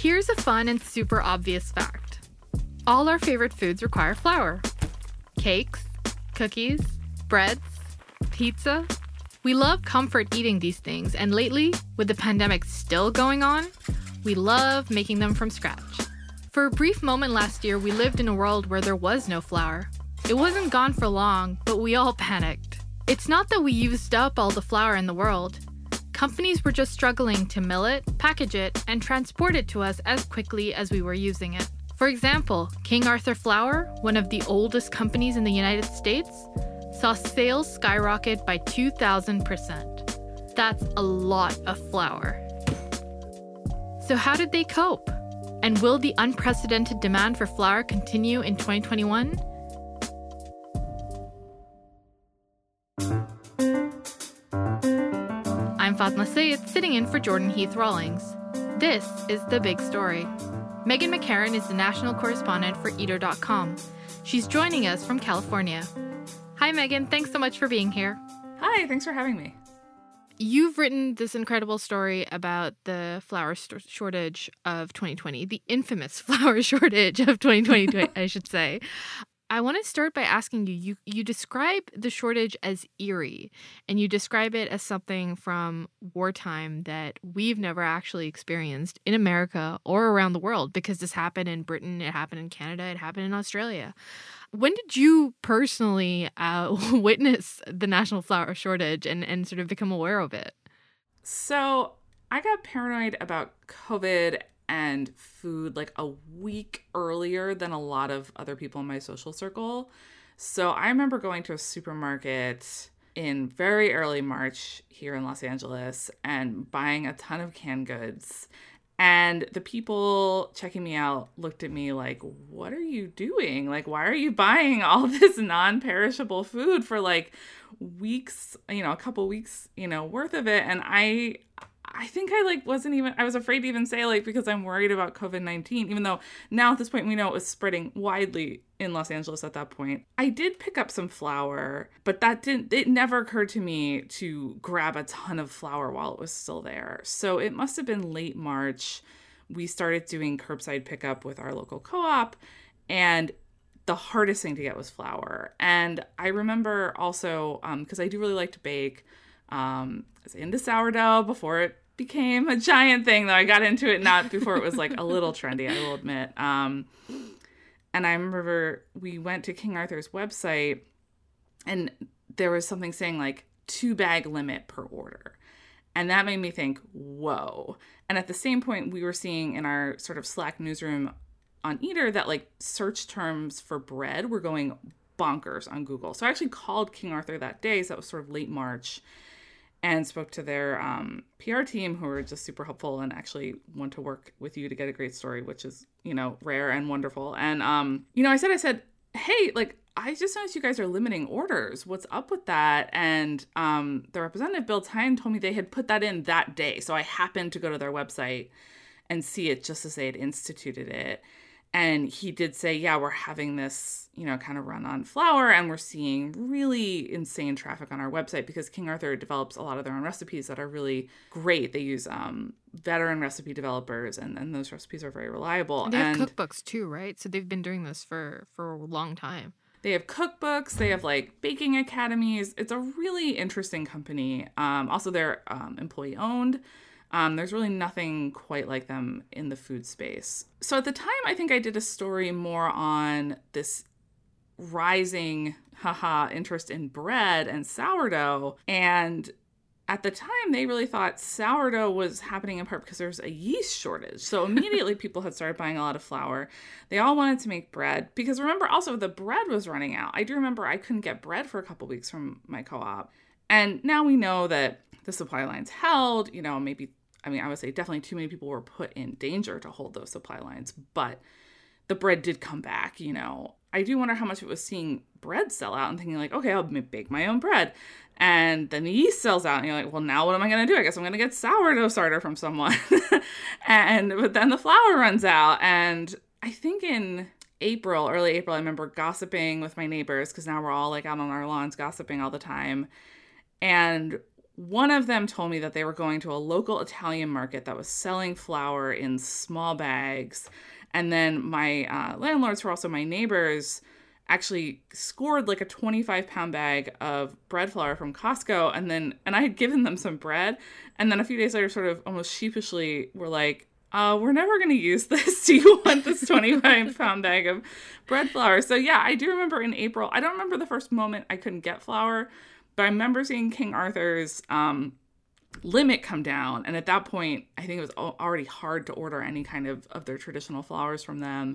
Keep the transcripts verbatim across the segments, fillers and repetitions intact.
Here's a fun and super obvious fact. All our favorite foods require flour. Cakes, cookies, breads, pizza. We love comfort eating these things, and lately, with the pandemic still going on, we love making them from scratch. For a brief moment last year, we lived in a world where there was no flour. It wasn't gone for long, but we all panicked. It's not that we used up all the flour in the world. Companies were just struggling to mill it, package it, and transport it to us as quickly as we were using it. For example, King Arthur Flour, one of the oldest companies in the United States, saw sales skyrocket by two thousand percent. That's a lot of flour. So how did they cope? And will the unprecedented demand for flour continue in twenty twenty-one? I'm Fatma Sayed, sitting in for Jordan Heath Rawlings. This is The Big Story. Megan McCarran is the national correspondent for Eater dot com. She's joining us from California. Hi, Megan. Thanks so much for being here. Hi, thanks for having me. You've written this incredible story about the flour st- shortage of twenty twenty, the infamous flour shortage of twenty twenty, I should say. I want to start by asking you, you, you describe the shortage as eerie, and you describe it as something from wartime that we've never actually experienced in America or around the world, because this happened in Britain, it happened in Canada, it happened in Australia. When did you personally uh, witness the national flour shortage and, and sort of become aware of it? So I got paranoid about COVID and food like a week earlier than a lot of other people in my social circle. So I remember going to a supermarket in very early March here in Los Angeles and buying a ton of canned goods. And the people checking me out looked at me like, what are you doing? Like, why are you buying all this non-perishable food for like weeks, you know, a couple weeks, you know, worth of it? And I, I think I like wasn't even, I was afraid to even say like, because I'm worried about COVID nineteen, even though now at this point we know it was spreading widely in Los Angeles at that point. I did pick up some flour, but that didn't, it never occurred to me to grab a ton of flour while it was still there. So it must have been late March. We started doing curbside pickup with our local co-op, and the hardest thing to get was flour. And I remember also, um, because I do really like to bake, um, I was into sourdough before it became a giant thing, though I got into it not before it was like a little trendy, I will admit. Um, and I remember we went to King Arthur's website and there was something saying like two bag limit per order. And that made me think, whoa. And at the same point, we were seeing in our sort of Slack newsroom on Eater that like search terms for bread were going bonkers on Google. So I actually called King Arthur that day. So that was sort of late March. And spoke to their um, P R team, who were just super helpful and actually want to work with you to get a great story, which is, you know, rare and wonderful. And, um, you know, I said, I said, hey, like, I just noticed you guys are limiting orders. What's up with that? And um, the representative, Bill Tyne, told me they had put that in that day. So I happened to go to their website and see it just as they had instituted it. And he did say, yeah, we're having this, you know, kind of run on flour, and we're seeing really insane traffic on our website because King Arthur develops a lot of their own recipes that are really great. They use um, veteran recipe developers, and, and those recipes are very reliable. And they have and cookbooks too, right? So they've been doing this for, for a long time. They have cookbooks. They have like baking academies. It's a really interesting company. Um, also, they're um, employee owned. Um, there's really nothing quite like them in the food space. So at the time, I think I did a story more on this rising, haha, interest in bread and sourdough. And at the time, they really thought sourdough was happening in part because there's a yeast shortage. So immediately people had started buying a lot of flour. They all wanted to make bread because remember also the bread was running out. I do remember I couldn't get bread for a couple weeks from my co-op. And now we know that the supply lines held, you know, maybe I mean, I would say definitely too many people were put in danger to hold those supply lines, but the bread did come back, you know. I do wonder how much it was seeing bread sell out and thinking like, okay, I'll bake my own bread. And then the yeast sells out and you're like, well, now what am I going to do? I guess I'm going to get sourdough starter from someone. and, but then the flour runs out. And I think in April, early April, I remember gossiping with my neighbors because now we're all like out on our lawns gossiping all the time. And one of them told me that they were going to a local Italian market that was selling flour in small bags. And then my uh, landlords, who are also my neighbors, actually scored like a twenty-five pound bag of bread flour from Costco. And then, and I had given them some bread. And then a few days later, sort of almost sheepishly, were like, uh, we're never going to use this. Do you want this twenty-five pound bag of bread flour? So yeah, I do remember in April, I don't remember the first moment I couldn't get flour, but I remember seeing King Arthur's um, limit come down. And at that point, I think it was already hard to order any kind of, of their traditional flours from them.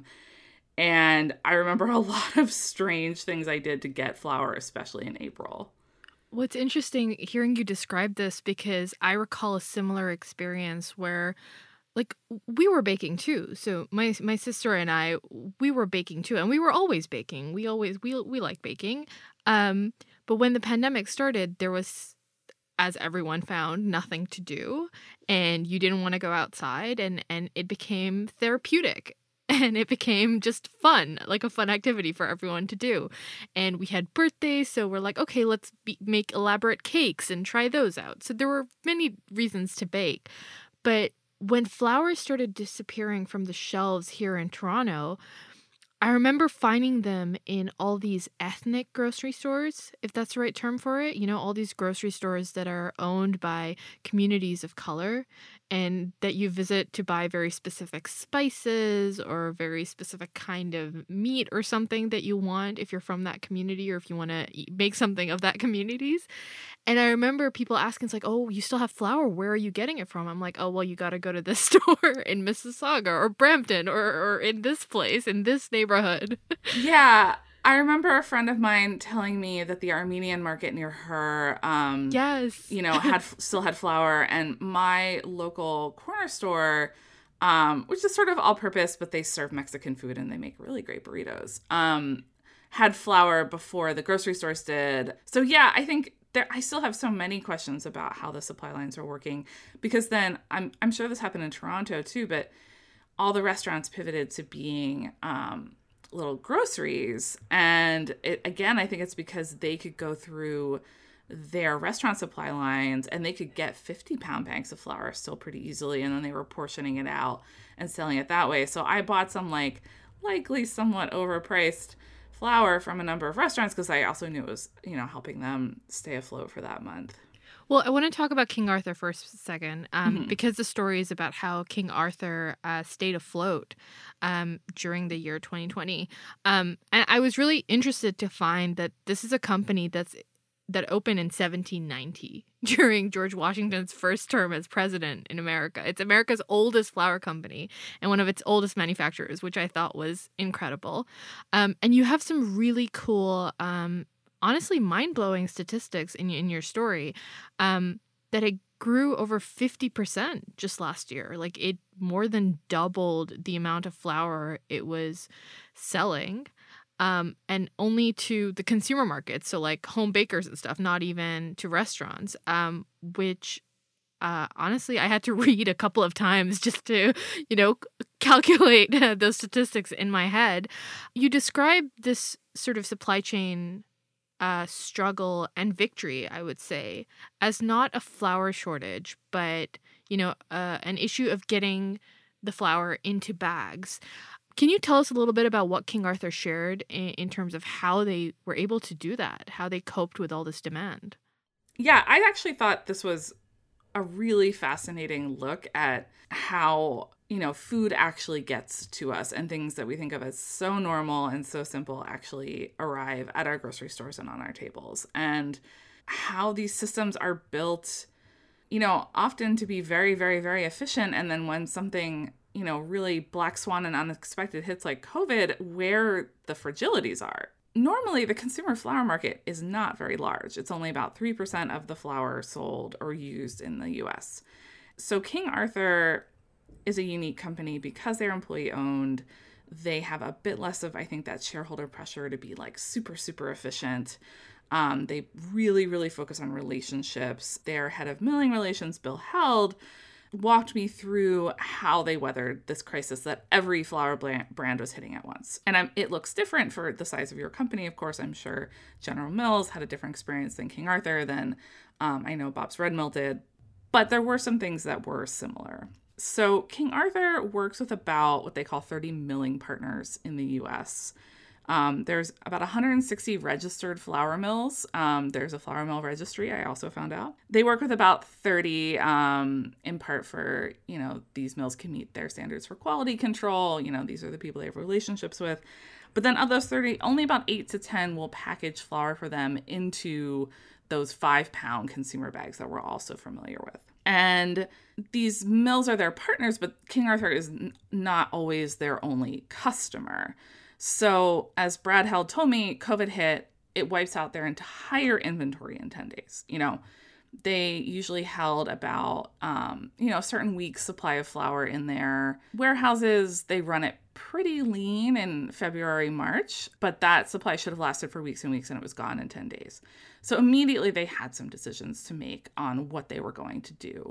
And I remember a lot of strange things I did to get flour, especially in April. What's interesting hearing you describe this, because I recall a similar experience where, like, we were baking too. So my my sister and I, we were baking too, and we were always baking. We always we we like baking. Um, but when the pandemic started, there was, as everyone found, nothing to do, and you didn't want to go outside, and and it became therapeutic. And it became just fun, like a fun activity for everyone to do. And we had birthdays, so we're like, okay, let's be- make elaborate cakes and try those out. So there were many reasons to bake. But when flour started disappearing from the shelves here in Toronto, I remember finding them in all these ethnic grocery stores, if that's the right term for it. You know, all these grocery stores that are owned by communities of color and that you visit to buy very specific spices or very specific kind of meat or something that you want if you're from that community or if you want to make something of that community's. And I remember people asking, it's like, oh, you still have flour? Where are you getting it from? I'm like, oh, well, you got to go to this store in Mississauga or Brampton or, or in this place, in this neighborhood. Yeah. I remember a friend of mine telling me that the Armenian market near her, um, yes, you know, had still had flour, and my local corner store, um, which is sort of all-purpose, but they serve Mexican food and they make really great burritos, um, had flour before the grocery stores did. So yeah, I think there, I still have so many questions about how the supply lines are working, because then I'm I'm sure this happened in Toronto too, but all the restaurants pivoted to being um, little groceries. And it, again, I think it's because they could go through their restaurant supply lines and they could get fifty pound bags of flour still pretty easily. And then they were portioning it out and selling it that way. So I bought some like likely somewhat overpriced flour from a number of restaurants because I also knew it was, you know, helping them stay afloat for that month. Well, I want to talk about King Arthur for a second, um, Mm-hmm. because the story is about how King Arthur uh, stayed afloat um, during the year twenty twenty. Um, and I was really interested to find that this is a company that's that opened in seventeen ninety during George Washington's first term as president in America. It's America's oldest flour company and one of its oldest manufacturers, which I thought was incredible. Um, and you have some really cool um honestly mind-blowing statistics in in your story, um, that it grew over fifty percent just last year. Like it more than doubled the amount of flour it was selling, um, and only to the consumer market. So like home bakers and stuff, not even to restaurants, um, which uh, honestly, I had to read a couple of times just to, you know, calculate uh, those statistics in my head. You describe this sort of supply chain uh, struggle and victory, I would say, as not a flour shortage, but, you know, uh, an issue of getting the flour into bags. Can you tell us a little bit about what King Arthur shared in, in terms of how they were able to do that, how they coped with all this demand? Yeah, I actually thought this was a really fascinating look at how, you know, food actually gets to us and things that we think of as so normal and so simple actually arrive at our grocery stores and on our tables, and how these systems are built, you know, often to be very, very, very efficient. And then when something, you know, really black swan and unexpected hits like COVID, where the fragilities are. Normally, the consumer flour market is not very large. It's only about three percent of the flour sold or used in the U S. So King Arthur is a unique company because they're employee owned. They have a bit less of, I think, that shareholder pressure to be like super, super efficient. Um, they really, really focus on relationships. Their head of milling relations, Bill Held, walked me through how they weathered this crisis that every flour brand was hitting at once. And I'm, it looks different for the size of your company. Of course, I'm sure General Mills had a different experience than King Arthur, than um, I know Bob's Red Mill did. But there were some things that were similar. So King Arthur works with about what they call thirty milling partners in the U S. Um, there's about one hundred sixty registered flour mills. Um, there's a flour mill registry, I also found out. They work with about thirty, um, in part for, you know, these mills can meet their standards for quality control. You know, these are the people they have relationships with. But then of those thirty, only about eight to ten will package flour for them into those five pound consumer bags that we're also familiar with. And these mills are their partners, but King Arthur is n- not always their only customer. So as Brad Held told me, COVID hit, it wipes out their entire inventory in ten days. You know, they usually held about, um, you know, a certain week's supply of flour in their warehouses. They run it pretty lean in February, March, but that supply should have lasted for weeks and weeks and it was gone in ten days. So immediately they had some decisions to make on what they were going to do.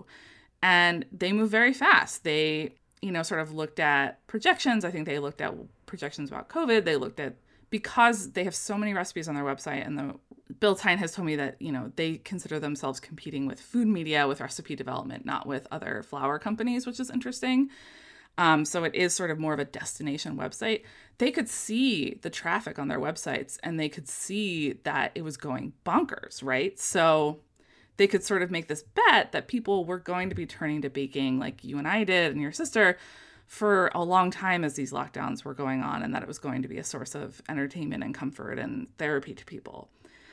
And they moved very fast. They, you know, sort of looked at projections. I think they looked at projections about COVID. They looked at, because they have so many recipes on their website, and the Bill Tyne has told me that, you know, they consider themselves competing with food media, with recipe development, not with other flour companies, which is interesting. Um, so it is sort of more of a destination website. They could see the traffic on their websites and they could see that it was going bonkers, right? So they could sort of make this bet that people were going to be turning to baking like you and I did and your sister for a long time as these lockdowns were going on, and that it was going to be a source of entertainment and comfort and therapy to people.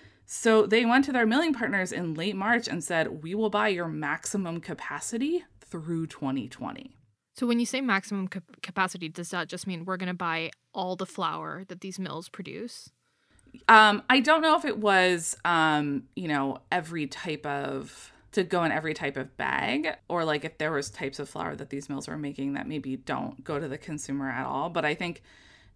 So they went to their milling partners in late March and said, we will buy your maximum capacity through twenty twenty. So when you say maximum cap- capacity, does that just mean we're going to buy all the flour that these mills produce? Um, I don't know if it was, um, you know, every type of, to go in every type of bag, or like if there was types of flour that these mills were making that maybe don't go to the consumer at all. But I think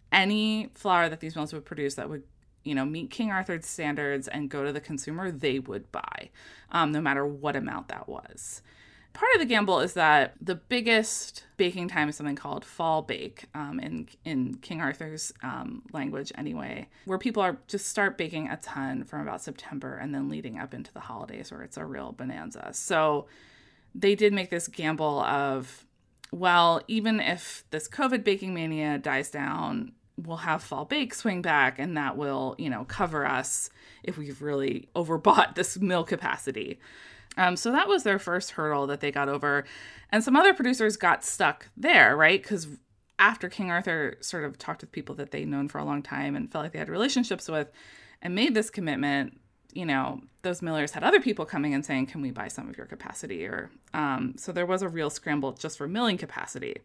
any flour that these mills would produce that would, you know, meet King Arthur's standards and go to the consumer, they would buy, um, no matter what amount that was. Part of the gamble is that the biggest baking time is something called fall bake, um, in in King Arthur's um, language anyway, where people are just start baking a ton from about September and then leading up into the holidays where it's a real bonanza. So they did make this gamble of, well, even if this COVID baking mania dies down, we'll have fall bake swing back and that will, you know, cover us if we've really overbought this mill capacity. Um, so that was their first hurdle that they got over. And some other producers got stuck there, right? Because after King Arthur sort of talked with people that they'd known for a long time and felt like they had relationships with and made this commitment, you know, those millers had other people coming and saying, can we buy some of your capacity? Or um, so there was a real scramble just for milling capacity.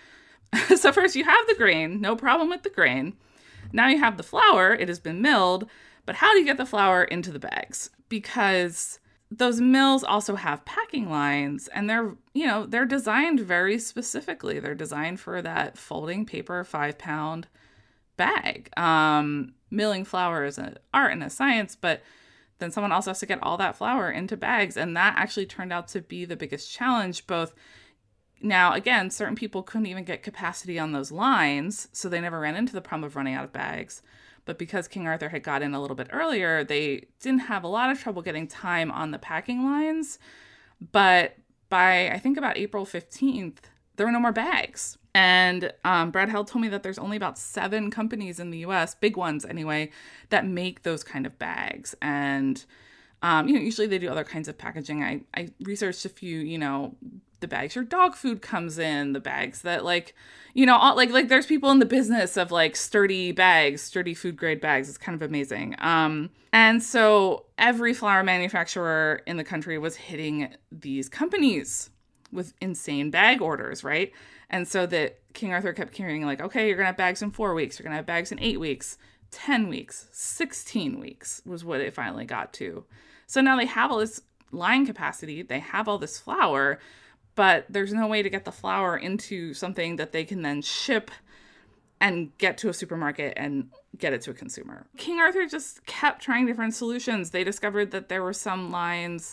So first you have the grain, no problem with the grain. Now you have the flour, it has been milled, but how do you get the flour into the bags? Because those mills also have packing lines, and they're, you know, they're designed very specifically. They're designed for that folding paper five pound bag. Um, milling flour is an art and a science, but then someone also has to get all that flour into bags. And that actually turned out to be the biggest challenge. Both now, again, certain people couldn't even get capacity on those lines, so they never ran into the problem of running out of bags. But because King Arthur had got in a little bit earlier, they didn't have a lot of trouble getting time on the packing lines. But by, I think, about April fifteenth, there were no more bags. And um, Brad Held told me that there's only about seven companies in the U S, big ones anyway, that make those kind of bags. And, um, you know, usually they do other kinds of packaging. I, I researched a few, you know, the bags your dog food comes in, the bags that like, you know, all, like, like there's people in the business of like sturdy bags, sturdy food grade bags. It's kind of amazing. Um, and so every flour manufacturer in the country was hitting these companies with insane bag orders, right? And so that King Arthur kept carrying like, okay, you're going to have bags in four weeks. You're going to have bags in eight weeks, ten weeks, sixteen weeks was what it finally got to. So now they have all this line capacity. They have all this flour, but there's no way to get the flour into something that they can then ship and get to a supermarket and get it to a consumer. King Arthur just kept trying different solutions. They discovered that there were some lines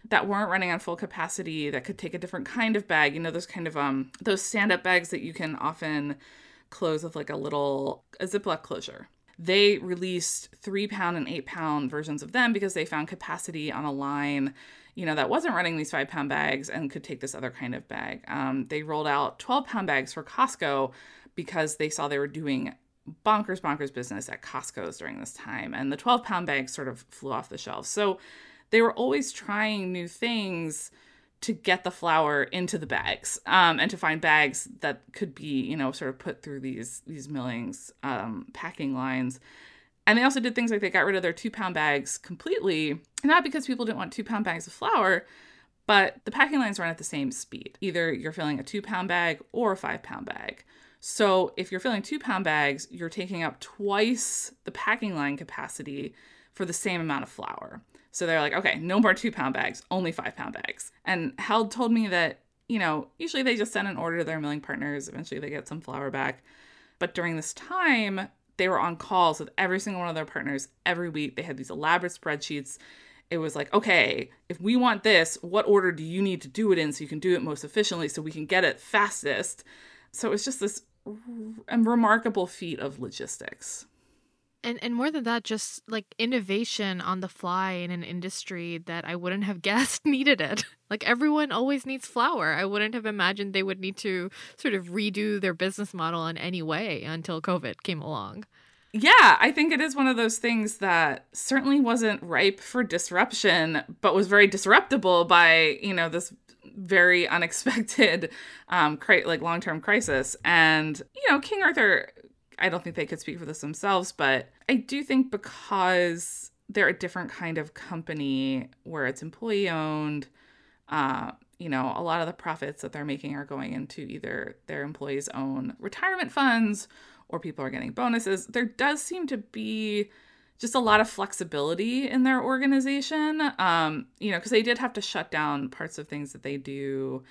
that weren't running on full capacity that could take a different kind of bag. You know, those kind of, um, those stand-up bags that you can often close with like a little, a Ziploc closure. They released three pound and eight pound versions of them because they found capacity on a line, you know, that wasn't running these five pound bags and could take this other kind of bag. Um, they rolled out twelve pound bags for Costco because they saw they were doing bonkers, bonkers business at Costco's during this time. And the twelve pound bags sort of flew off the shelves. So they were always trying new things to get the flour into the bags, um, and to find bags that could be, you know, sort of put through these these millings, um, packing lines. And they also did things like they got rid of their two pound bags completely, not because people didn't want two pound bags of flour, but the packing lines run at the same speed. Either you're filling a two pound bag or a five pound bag. So if you're filling two pound bags, you're taking up twice the packing line capacity for the same amount of flour. So they're like, okay, no more two pound bags, only five pound bags. And Held told me that, you know, usually they just send an order to their milling partners. Eventually they get some flour back. But during this time, they were on calls with every single one of their partners every week. They had these elaborate spreadsheets. It was like, okay, if we want this, what order do you need to do it in so you can do it most efficiently so we can get it fastest? So it was just this r- remarkable feat of logistics. And and more than that, just like innovation on the fly in an industry that I wouldn't have guessed needed it. Like everyone always needs flour. I wouldn't have imagined they would need to sort of redo their business model in any way until COVID came along. Yeah, I think it is one of those things that certainly wasn't ripe for disruption, but was very disruptable by, you know, this very unexpected, um, cri- like long-term crisis. And, you know, King Arthur, I don't think they could speak for this themselves, but I do think because they're a different kind of company where it's employee owned, uh, you know, a lot of the profits that they're making are going into either their employees' own retirement funds or people are getting bonuses. There does seem to be just a lot of flexibility in their organization, um, you know, because they did have to shut down parts of things that they do.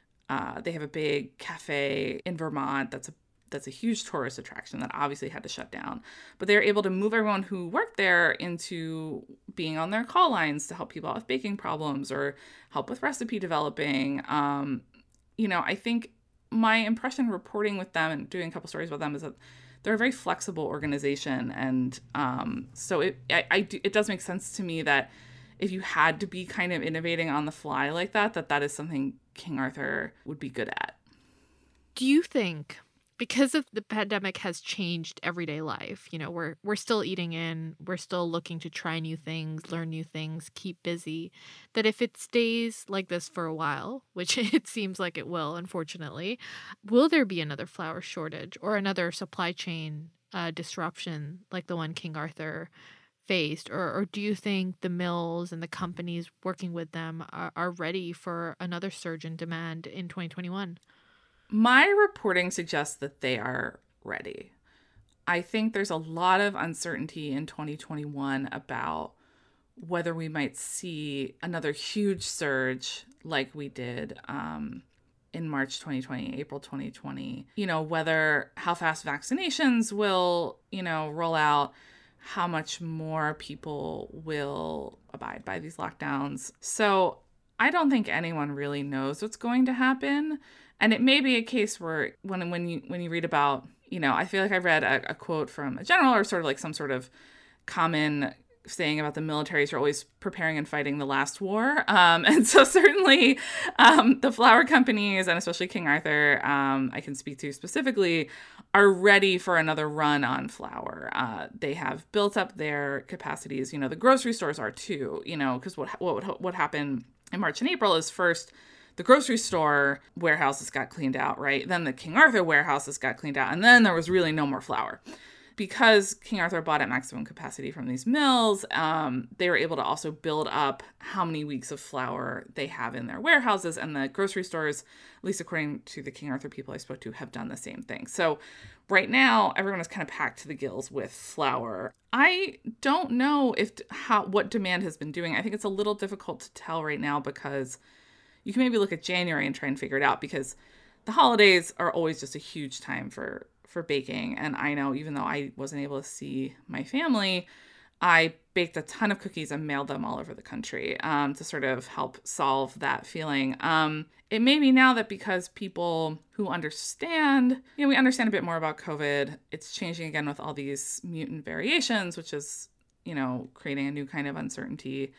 Uh, they have a big cafe in Vermont that's a that's a huge tourist attraction that obviously had to shut down. But they were able to move everyone who worked there into being on their call lines to help people out with baking problems or help with recipe developing. Um, you know, I think my impression reporting with them and doing a couple stories about them is that they're a very flexible organization. And um, so it I, I do, it does make sense to me that if you had to be kind of innovating on the fly like that, that that is something King Arthur would be good at. Do you think, because of the pandemic has changed everyday life, you know, we're we're still eating in, we're still looking to try new things, learn new things, keep busy, that if it stays like this for a while, which it seems like it will, unfortunately, will there be another flour shortage or another supply chain uh, disruption like the one King Arthur faced? Or, or do you think the mills and the companies working with them are, are ready for another surge in demand in twenty twenty-one? My reporting suggests that they are ready. I think there's a lot of uncertainty in twenty twenty-one about whether we might see another huge surge like we did um, in March twenty twenty, April twenty twenty. You know, whether how fast vaccinations will, you know, roll out, how much more people will abide by these lockdowns. So I don't think anyone really knows what's going to happen. And it may be a case where when when you when you read about, you know, I feel like I read a, a quote from a general or sort of like some sort of common saying about the militaries are always preparing and fighting the last war. Um, and so certainly um, the flour companies and especially King Arthur, um, I can speak to specifically, are ready for another run on flour. Uh, they have built up their capacities. You know, the grocery stores are too, you know, because what, what, what happened in March and April is first, the grocery store warehouses got cleaned out, right? Then the King Arthur warehouses got cleaned out. And then there was really no more flour. Because King Arthur bought at maximum capacity from these mills, um, they were able to also build up how many weeks of flour they have in their warehouses. And the grocery stores, at least according to the King Arthur people I spoke to, have done the same thing. So right now, everyone is kind of packed to the gills with flour. I don't know if how what demand has been doing. I think it's a little difficult to tell right now because you can maybe look at January and try and figure it out because the holidays are always just a huge time for, for baking. And I know even though I wasn't able to see my family, I baked a ton of cookies and mailed them all over the country um, to sort of help solve that feeling. Um, it may be now that because people who understand, you know, we understand a bit more about COVID, it's changing again with all these mutant variations, which is, you know, creating a new kind of uncertainty.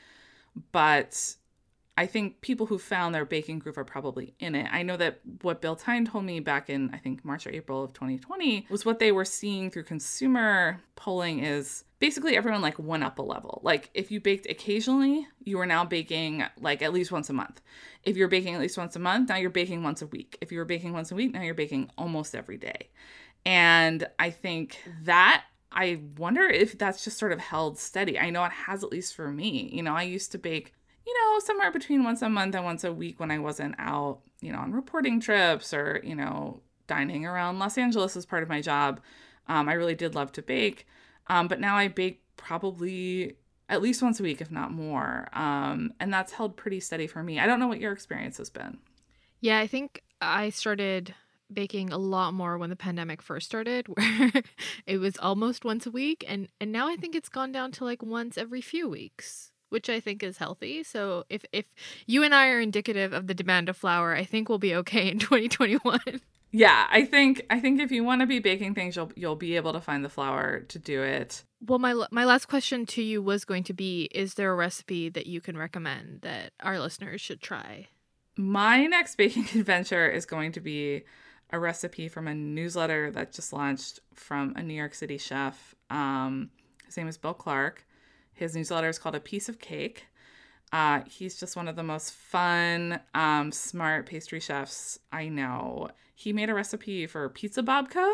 But I think people who found their baking groove are probably in it. I know that what Bill Tyne told me back in, I think, March or April of twenty twenty was what they were seeing through consumer polling is basically everyone like went up a level. Like if you baked occasionally, you are now baking like at least once a month. If you're baking at least once a month, now you're baking once a week. If you were baking once a week, now you're baking almost every day. And I think that I wonder if that's just sort of held steady. I know it has, at least for me. You know, I used to bake, you know, somewhere between once a month and once a week when I wasn't out, you know, on reporting trips or, you know, dining around Los Angeles as part of my job. Um, I really did love to bake. Um, but now I bake probably at least once a week, if not more. Um, and that's held pretty steady for me. I don't know what your experience has been. Yeah, I think I started baking a lot more when the pandemic first started, where it was almost once a week. And, and now I think it's gone down to like once every few weeks, which I think is healthy. So if, if you and I are indicative of the demand of flour, I think we'll be okay in twenty twenty-one. Yeah, I think I think if you want to be baking things, you'll you'll be able to find the flour to do it. Well, my my last question to you was going to be, is there a recipe that you can recommend that our listeners should try? My next baking adventure is going to be a recipe from a newsletter that just launched from a New York City chef. Um, his name is Bill Clark. His newsletter is called A Piece of Cake. Uh, he's just one of the most fun, um, smart pastry chefs I know. He made a recipe for pizza babka,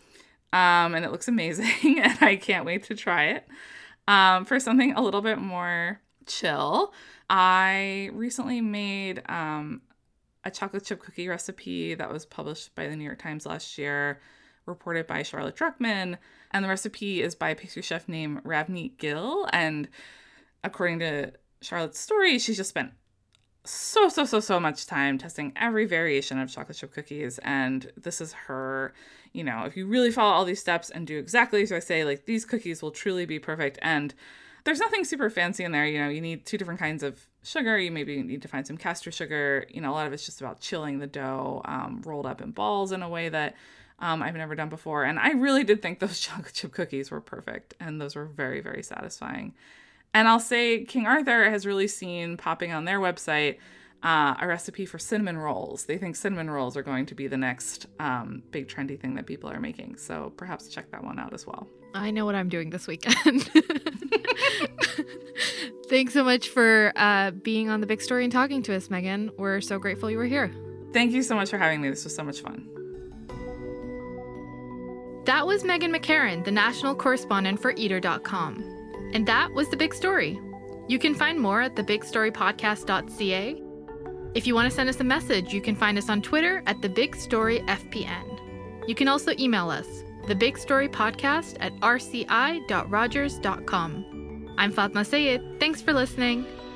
um, and it looks amazing, and I can't wait to try it. Um, for something a little bit more chill, I recently made um, a chocolate chip cookie recipe that was published by the New York Times last year, reported by Charlotte Druckman, and the recipe is by a pastry chef named Ravneet Gill, and according to Charlotte's story, she's just spent so, so, so, so much time testing every variation of chocolate chip cookies. And this is her, you know, if you really follow all these steps and do exactly as I say, like these cookies will truly be perfect. And there's nothing super fancy in there. You know, you need two different kinds of sugar. You maybe need to find some castor sugar. You know, a lot of it's just about chilling the dough, um, rolled up in balls in a way that um, I've never done before. And I really did think those chocolate chip cookies were perfect. And those were very, very satisfying. And I'll say King Arthur has really seen popping on their website uh, a recipe for cinnamon rolls. They think cinnamon rolls are going to be the next um, big trendy thing that people are making. So perhaps check that one out as well. I know what I'm doing this weekend. Thanks so much for uh, being on The Big Story and talking to us, Megan. We're so grateful you were here. Thank you so much for having me. This was so much fun. That was Megan McCarron, the national correspondent for eater dot com. And that was The Big Story. You can find more at the big story podcast dot c a. If you want to send us a message, you can find us on Twitter at the big story f p n. You can also email us, the big story podcast at r c i dot rogers dot com. I'm Fatma Sayed. Thanks for listening.